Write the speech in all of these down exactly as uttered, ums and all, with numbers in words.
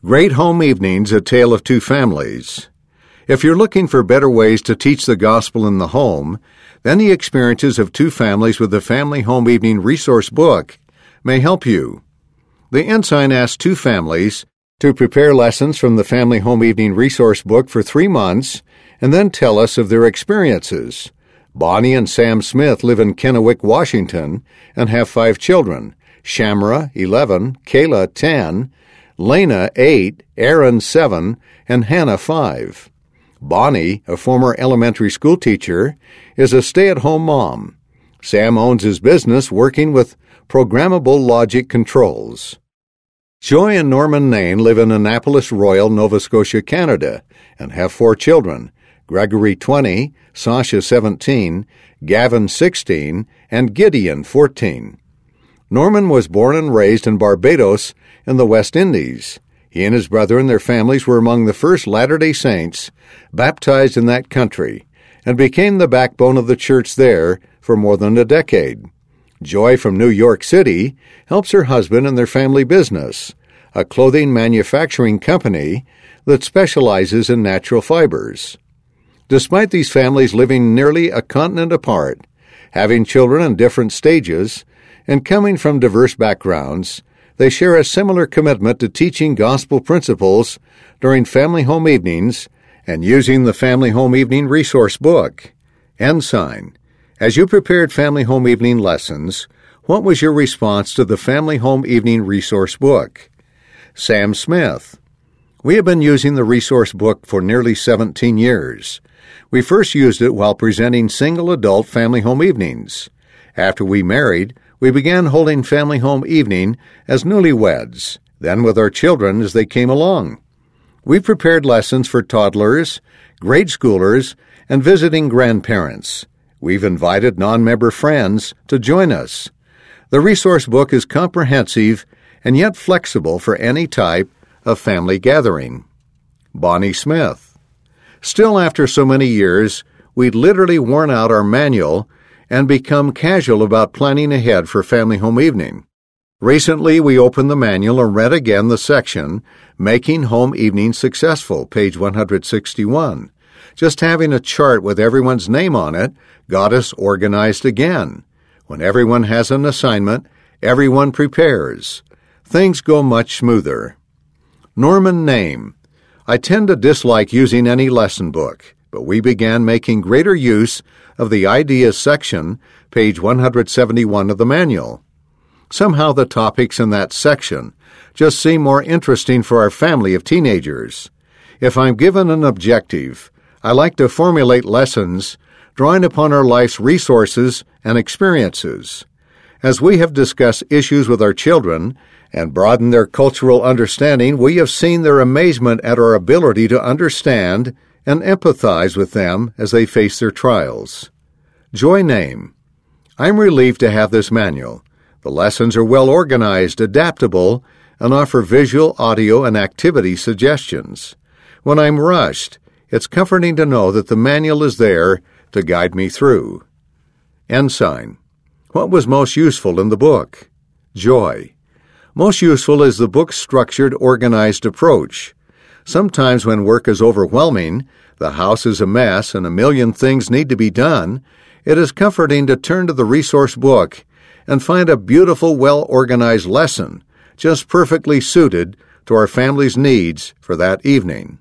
Great Home Evenings, A Tale of Two Families. If you're looking for better ways to teach the gospel in the home, then the experiences of two families with the Family Home Evening Resource Book may help you. The Ensign asked two families to prepare lessons from the Family Home Evening Resource Book for three months and then tell us of their experiences. Bonnie and Sam Smith live in Kennewick, Washington, and have five children: Shamra, eleven, Kayla, ten, Lena, eight, Aaron, seven, and Hannah, five. Bonnie, a former elementary school teacher, is a stay-at-home mom. Sam owns his business working with programmable logic controls. Joy and Norman Nain live in Annapolis Royal, Nova Scotia, Canada, and have four children: Gregory, twenty, Sasha, seventeen, Gavin, sixteen, and Gideon, fourteen. Norman was born and raised in Barbados in the West Indies. He and his brother and their families were among the first Latter-day Saints baptized in that country and became the backbone of the church there for more than a decade. Joy from New York City helps her husband in their family business, a clothing manufacturing company that specializes in natural fibers. Despite these families living nearly a continent apart, having children in different stages, and coming from diverse backgrounds, they share a similar commitment to teaching gospel principles during family home evenings and using the Family Home Evening Resource Book. Ensign, as you prepared family home evening lessons, what was your response to the Family Home Evening Resource Book? Sam Smith, we have been using the resource book for nearly seventeen years. We first used it while presenting single adult family home evenings. After we married, we began holding family home evening as newlyweds, then with our children as they came along. We prepared lessons for toddlers, grade schoolers, and visiting grandparents. We've invited non-member friends to join us. The resource book is comprehensive and yet flexible for any type of family gathering. Bonnie Smith, still after so many years, we'd literally worn out our manual and become casual about planning ahead for family home evening. Recently, we opened the manual and read again the section, Making Home Evening Successful, page one hundred sixty-one. Just having a chart with everyone's name on it got us organized again. When everyone has an assignment, everyone prepares. Things go much smoother. Norman Nain, I tend to dislike using any lesson book, but we began making greater use of the Ideas section, page one hundred seventy-one of the manual. Somehow the topics in that section just seem more interesting for our family of teenagers. If I'm given an objective, I like to formulate lessons drawing upon our life's resources and experiences. As we have discussed issues with our children and broadened their cultural understanding, we have seen their amazement at our ability to understand and empathize with them as they face their trials. Joy Nain, I'm relieved to have this manual. The lessons are well organized, adaptable, and offer visual, audio, and activity suggestions. When I'm rushed, it's comforting to know that the manual is there to guide me through. Ensign, what was most useful in the book? Joy, most useful is the book's structured, organized approach. Sometimes when work is overwhelming, the house is a mess, and a million things need to be done, it is comforting to turn to the resource book and find a beautiful, well-organized lesson just perfectly suited to our family's needs for that evening.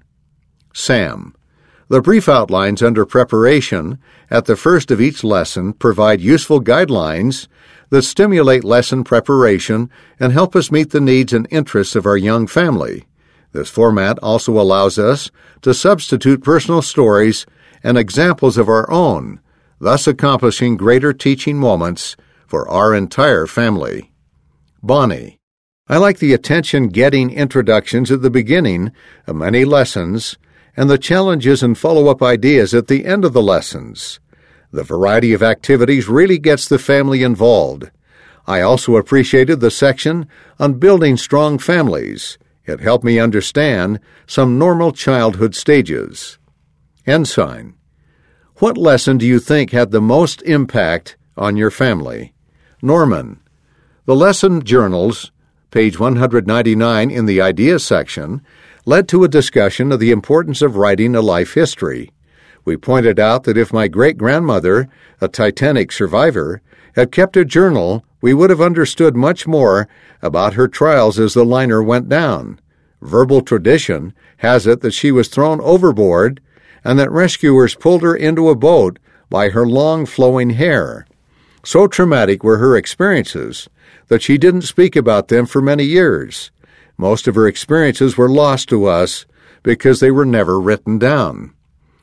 Sam, the brief outlines under preparation at the first of each lesson provide useful guidelines that stimulate lesson preparation and help us meet the needs and interests of our young family. This format also allows us to substitute personal stories and examples of our own, thus accomplishing greater teaching moments for our entire family. Bonnie, I like the attention-getting introductions at the beginning of many lessons and the challenges and follow-up ideas at the end of the lessons. The variety of activities really gets the family involved. I also appreciated the section on building strong families. It helped me understand some normal childhood stages. Ensign, what lesson do you think had the most impact on your family? Norman, the lesson journals page one ninety-nine in the Ideas section, led to a discussion of the importance of writing a life history. We pointed out that if my great-grandmother, a Titanic survivor, had kept a journal, we would have understood much more about her trials as the liner went down. Verbal tradition has it that she was thrown overboard and that rescuers pulled her into a boat by her long flowing hair. So traumatic were her experiences that she didn't speak about them for many years. Most of her experiences were lost to us because they were never written down.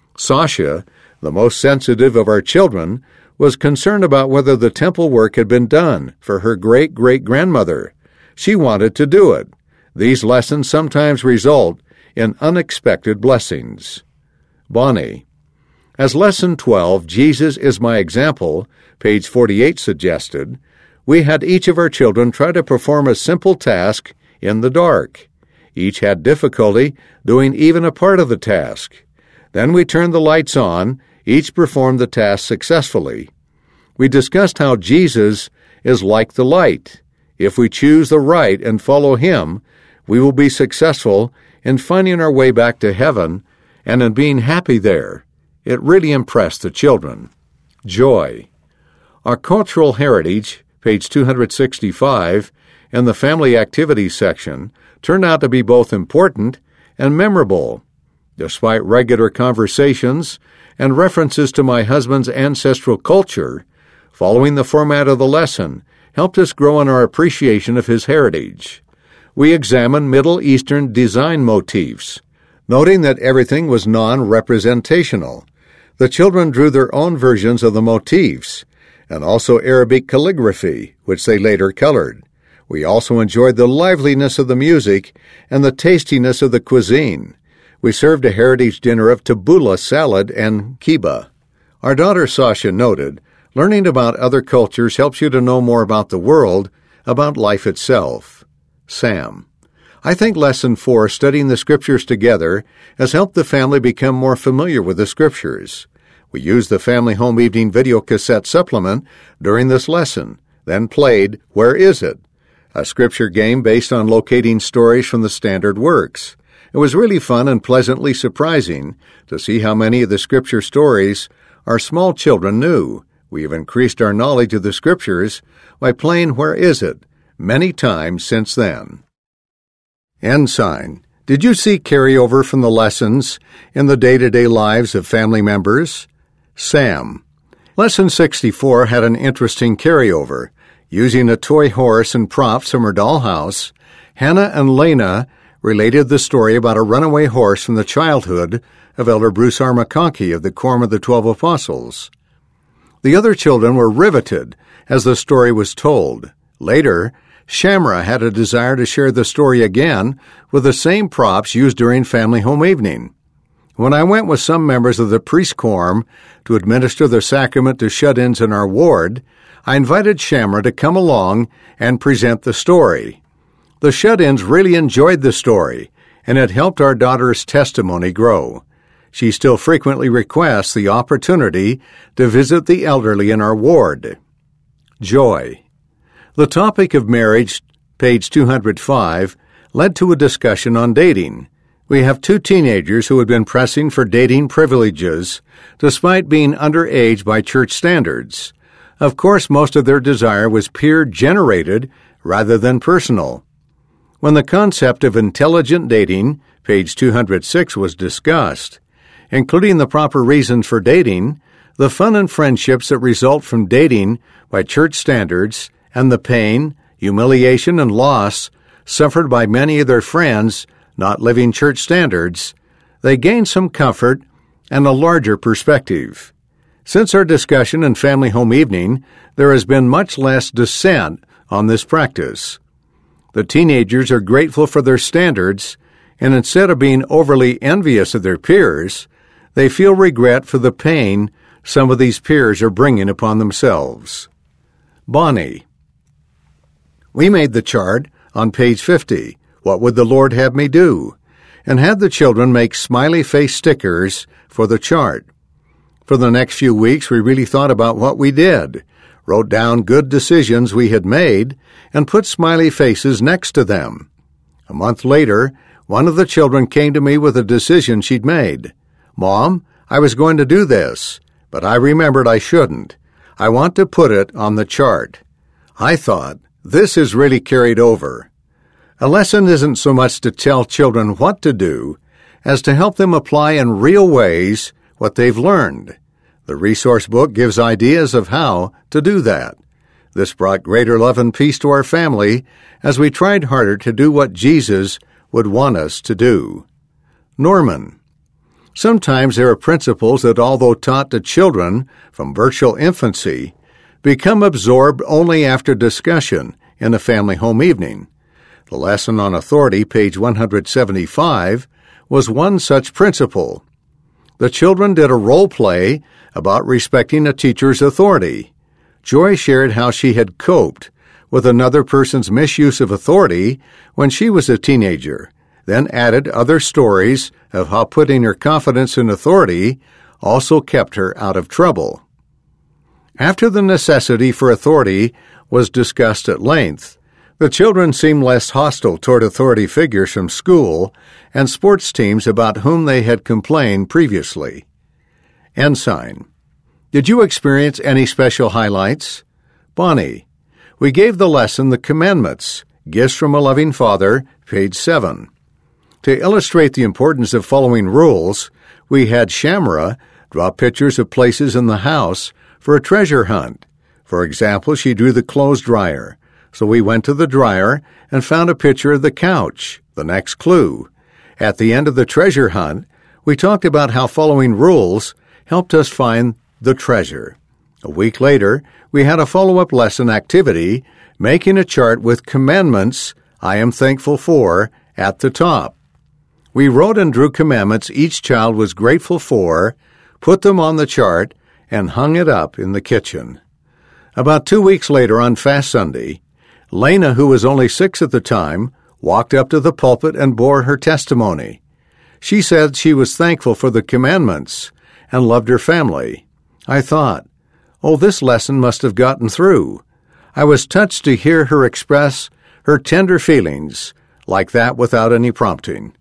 Sasha, the most sensitive of our children, was concerned about whether the temple work had been done for her great-great-grandmother. She wanted to do it. These lessons sometimes result in unexpected blessings. Bonnie. As Lesson twelve, Jesus is my example, page forty-eight suggested, we had each of our children try to perform a simple task in the dark. Each had difficulty doing even a part of the task. Then we turned the lights on. Each performed the task successfully. We discussed how Jesus is like the light. If we choose the right and follow Him, we will be successful in finding our way back to heaven and in being happy there. It really impressed the children. Joy. Our cultural heritage, page two sixty-five, and the family activities section, turned out to be both important and memorable. Despite regular conversations and references to my husband's ancestral culture, following the format of the lesson helped us grow in our appreciation of his heritage. We examined Middle Eastern design motifs, noting that everything was non-representational. The children drew their own versions of the motifs, and also Arabic calligraphy, which they later colored. We also enjoyed the liveliness of the music and the tastiness of the cuisine. We served a heritage dinner of tabbouleh salad and kibbeh. Our daughter Sasha noted, learning about other cultures helps you to know more about the world, about life itself. Sam. I think Lesson four, studying the Scriptures together, has helped the family become more familiar with the Scriptures. We used the Family Home Evening video cassette supplement during this lesson, then played Where Is It?, a Scripture game based on locating stories from the standard works. It was really fun and pleasantly surprising to see how many of the Scripture stories our small children knew. We have increased our knowledge of the Scriptures by playing Where Is It? Many times since then. Ensign. Did you see carryover from the lessons in the day-to-day lives of family members? Sam. Lesson sixty-four had an interesting carryover. Using a toy horse and props from her dollhouse, Hannah and Lena related the story about a runaway horse from the childhood of Elder Bruce R. McConkie of the Quorum of the Twelve Apostles. The other children were riveted as the story was told. Later, Shamra had a desire to share the story again with the same props used during Family Home Evening. When I went with some members of the priest quorum to administer the sacrament to shut-ins in our ward, I invited Shamra to come along and present the story. The shut-ins really enjoyed the story, and it helped our daughter's testimony grow. She still frequently requests the opportunity to visit the elderly in our ward. Joy. The topic of marriage, page two oh five, led to a discussion on dating. We have two teenagers who had been pressing for dating privileges, despite being underage by church standards. Of course, most of their desire was peer-generated rather than personal. When the concept of intelligent dating, page two oh six, was discussed, including the proper reasons for dating, the fun and friendships that result from dating by church standards, and the pain, humiliation, and loss suffered by many of their friends not living church standards, they gain some comfort and a larger perspective. Since our discussion in Family Home Evening, there has been much less dissent on this practice. The teenagers are grateful for their standards, and instead of being overly envious of their peers, they feel regret for the pain some of these peers are bringing upon themselves. Bonnie. We made the chart on page fifty, What Would the Lord Have Me Do?, and had the children make smiley face stickers for the chart. For the next few weeks, we really thought about what we did, wrote down good decisions we had made, and put smiley faces next to them. A month later, one of the children came to me with a decision she'd made. "Mom, I was going to do this, but I remembered I shouldn't. I want to put it on the chart." I thought, this is really carried over. A lesson isn't so much to tell children what to do as to help them apply in real ways what they've learned. The resource book gives ideas of how to do that. This brought greater love and peace to our family as we tried harder to do what Jesus would want us to do. Norman. Sometimes there are principles that, although taught to children from virtual infancy, become absorbed only after discussion in a family home evening. The lesson on authority, page one hundred seventy-five, was one such principle. The children did a role play about respecting a teacher's authority. Joy shared how she had coped with another person's misuse of authority when she was a teenager, then added other stories of how putting her confidence in authority also kept her out of trouble. After the necessity for authority was discussed at length, the children seemed less hostile toward authority figures from school and sports teams about whom they had complained previously. Ensign. Did you experience any special highlights? Bonnie. We gave the lesson The Commandments, Gifts from a Loving Father, page seven. To illustrate the importance of following rules, we had Shamra draw pictures of places in the house for a treasure hunt. For example, she drew the clothes dryer, so we went to the dryer and found a picture of the couch, the next clue. At the end of the treasure hunt, we talked about how following rules helped us find the treasure. A week later, we had a follow-up lesson activity, making a chart with commandments I am thankful for at the top. We wrote and drew commandments each child was grateful for, put them on the chart, and hung it up in the kitchen. About two weeks later on Fast Sunday, Lena, who was only six at the time, walked up to the pulpit and bore her testimony. She said she was thankful for the commandments and loved her family. I thought, oh, this lesson must have gotten through. I was touched to hear her express her tender feelings like that without any prompting.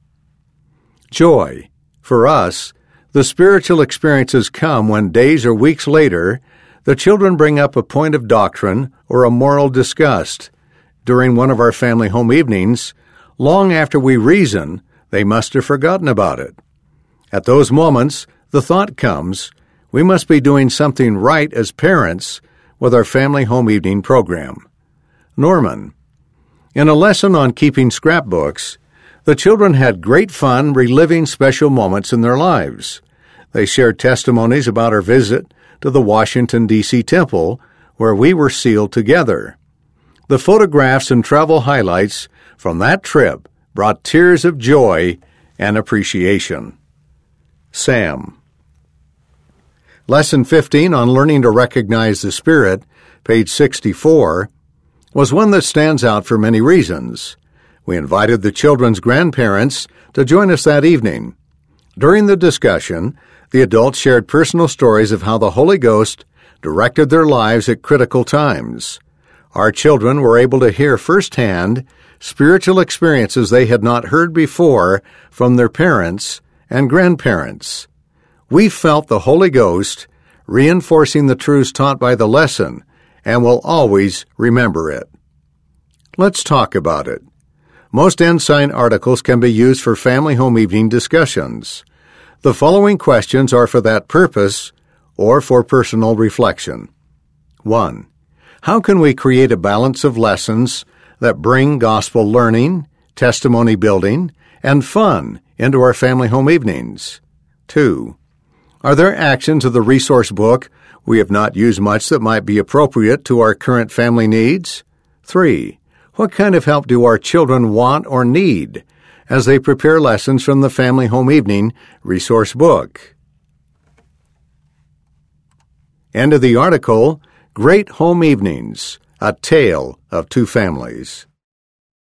Joy. For us, the spiritual experiences come when days or weeks later, the children bring up a point of doctrine or a moral discussed. During one of our family home evenings, long after we reason, they must have forgotten about it. At those moments, the thought comes, we must be doing something right as parents with our family home evening program. Norman. In a lesson on keeping scrapbooks, the children had great fun reliving special moments in their lives. They shared testimonies about our visit to the Washington, D C temple, where we were sealed together. The photographs and travel highlights from that trip brought tears of joy and appreciation. Sam. Lesson fifteen on learning to recognize the Spirit, page sixty-four, was one that stands out for many reasons. We invited the children's grandparents to join us that evening. During the discussion, the adults shared personal stories of how the Holy Ghost directed their lives at critical times. Our children were able to hear firsthand spiritual experiences they had not heard before from their parents and grandparents. We felt the Holy Ghost reinforcing the truths taught by the lesson and will always remember it. Let's talk about it. Most Ensign articles can be used for family home evening discussions. The following questions are for that purpose or for personal reflection. One. How can we create a balance of lessons that bring gospel learning, testimony building, and fun into our family home evenings? Two. Are there actions of the resource book we have not used much that might be appropriate to our current family needs? Three. What kind of help do our children want or need as they prepare lessons from the Family Home Evening resource book? End of the article, Great Home Evenings, A Tale of Two Families.